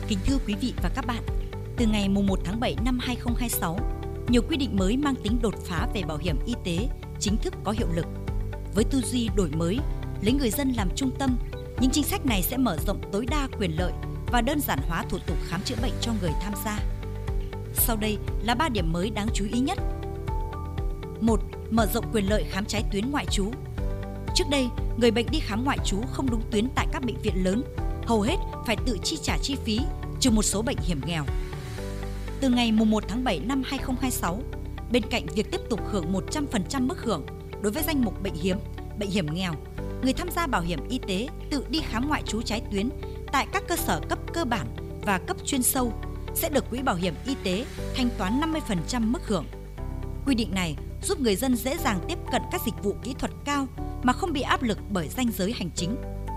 Kính thưa quý vị và các bạn, từ ngày 1 tháng 7 năm 2026, nhiều quy định mới mang tính đột phá về bảo hiểm y tế chính thức có hiệu lực. Với tư duy đổi mới, lấy người dân làm trung tâm, những chính sách này sẽ mở rộng tối đa quyền lợi và đơn giản hóa thủ tục khám chữa bệnh cho người tham gia. Sau đây là 3 điểm mới đáng chú ý nhất. 1. Mở rộng quyền lợi khám trái tuyến ngoại trú. Trước đây, người bệnh đi khám ngoại trú không đúng tuyến tại các bệnh viện lớn, hầu hết phải tự chi trả chi phí, trừ một số bệnh hiểm nghèo. Từ ngày 1 tháng 7 năm 2026, bên cạnh việc tiếp tục hưởng 100% mức hưởng đối với danh mục bệnh hiếm, bệnh hiểm nghèo, người tham gia bảo hiểm y tế tự đi khám ngoại trú trái tuyến tại các cơ sở cấp cơ bản và cấp chuyên sâu sẽ được Quỹ Bảo hiểm Y tế thanh toán 50% mức hưởng. Quy định này giúp người dân dễ dàng tiếp cận các dịch vụ kỹ thuật cao mà không bị áp lực bởi ranh giới hành chính.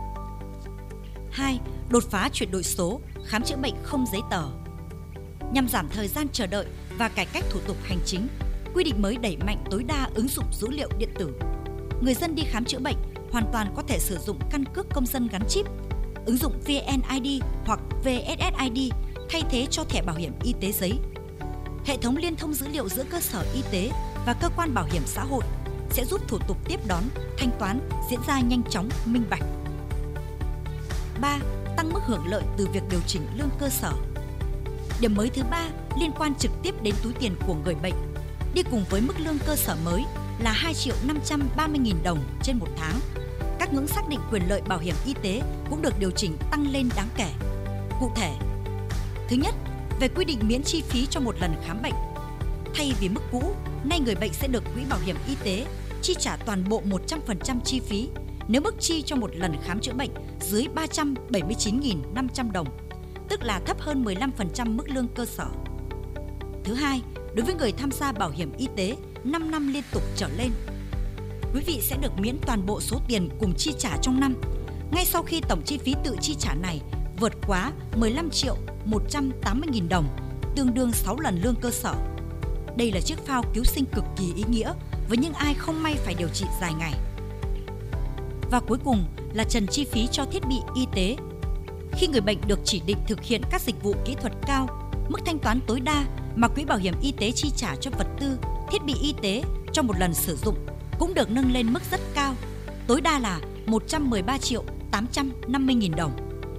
2. Đột phá chuyển đổi số, khám chữa bệnh không giấy tờ. Nhằm giảm thời gian chờ đợi và cải cách thủ tục hành chính, quy định mới đẩy mạnh tối đa ứng dụng dữ liệu điện tử. Người dân đi khám chữa bệnh hoàn toàn có thể sử dụng căn cước công dân gắn chip, ứng dụng VNID hoặc VSSID thay thế cho thẻ bảo hiểm y tế giấy. Hệ thống liên thông dữ liệu giữa cơ sở y tế và cơ quan bảo hiểm xã hội sẽ giúp thủ tục tiếp đón, thanh toán diễn ra nhanh chóng, minh bạch. 3. Tăng mức hưởng lợi từ việc điều chỉnh lương cơ sở. Điểm mới thứ 3 liên quan trực tiếp đến túi tiền của người bệnh. Đi cùng với mức lương cơ sở mới là 2.530.000 đồng trên một tháng. Các ngưỡng xác định quyền lợi bảo hiểm y tế cũng được điều chỉnh tăng lên đáng kể. Cụ thể, thứ nhất, về quy định miễn chi phí cho một lần khám bệnh. Thay vì mức cũ, nay người bệnh sẽ được Quỹ Bảo hiểm Y tế chi trả toàn bộ 100% chi phí nếu mức chi cho một lần khám chữa bệnh dưới 379.500 đồng, tức là thấp hơn 15% mức lương cơ sở. Thứ hai, đối với người tham gia bảo hiểm y tế 5 năm liên tục trở lên, quý vị sẽ được miễn toàn bộ số tiền cùng chi trả trong năm, ngay sau khi tổng chi phí tự chi trả này vượt quá 15.180.000 đồng, tương đương 6 lần lương cơ sở. Đây là chiếc phao cứu sinh cực kỳ ý nghĩa với những ai không may phải điều trị dài ngày. Và cuối cùng là trần chi phí cho thiết bị y tế. Khi người bệnh được chỉ định thực hiện các dịch vụ kỹ thuật cao, mức thanh toán tối đa mà Quỹ Bảo hiểm Y tế chi trả cho vật tư, thiết bị y tế trong một lần sử dụng cũng được nâng lên mức rất cao, tối đa là 113.850.000 đồng.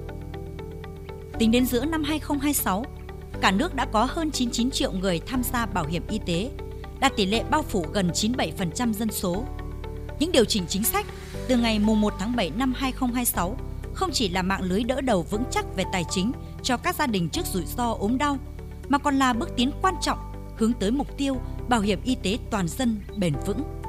Tính đến giữa năm 2026, cả nước đã có hơn 99 triệu người tham gia bảo hiểm y tế, đạt tỷ lệ bao phủ gần 97% dân số. Những điều chỉnh chính sách từ ngày 1 tháng 7 năm 2026 không chỉ là mạng lưới đỡ đầu vững chắc về tài chính cho các gia đình trước rủi ro ốm đau, mà còn là bước tiến quan trọng hướng tới mục tiêu bảo hiểm y tế toàn dân bền vững.